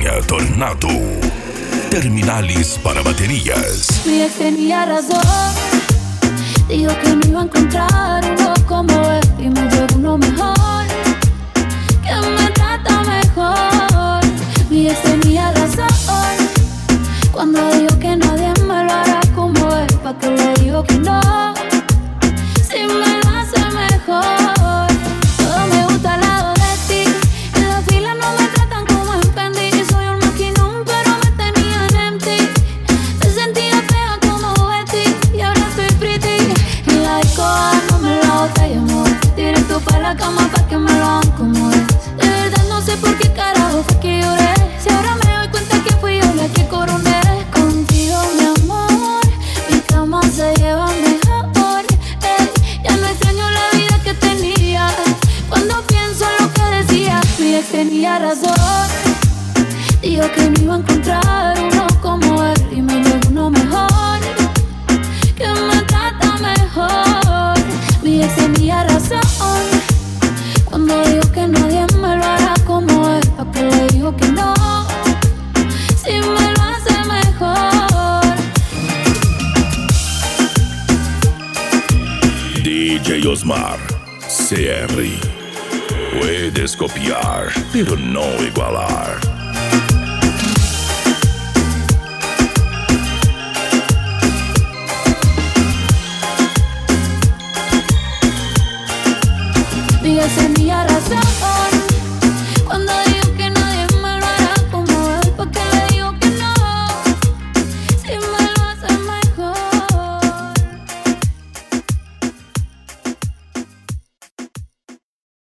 Línea Tornado. Terminalis para baterías. Mi ex tenía razón. Dijo que no iba a encontrar uno como él y me llegó uno mejor, que me trata mejor. Mi ex tenía razón cuando dijo que nadie me lo hará como él. ¿Pa' qué le digo que no? Si me lo hace mejor. Todo me gusta al lado de ti. En la fila no me tratan como en Fendi. Soy un maquinón pero me tenían empty. Me sentía fea como Betty y ahora estoy pretty. En la disco dándome la botella, amor. Directo pa' la cama pa' que me lo hagan como es. De verdad no sé por qué carajo fue que lloré. Si ahora me doy cuenta que fui yo la que coroné. Contigo, mi amor, mi cama se lleva mejor. Ya no extraño la vida que tenía. Cuando pienso en lo que decía, mi ex tenía razón. Dijo que no iba a encontrar uno como él y me llegó uno mejor, que me trata mejor. Mi ex tenía razón cuando dijo que nadie me lo hará como él. ¿Pa' qué le digo que no? Si me lo hace mejor. DJ Osmar CR. Puedes copiar, pero no igualar. Mi ex tenía razón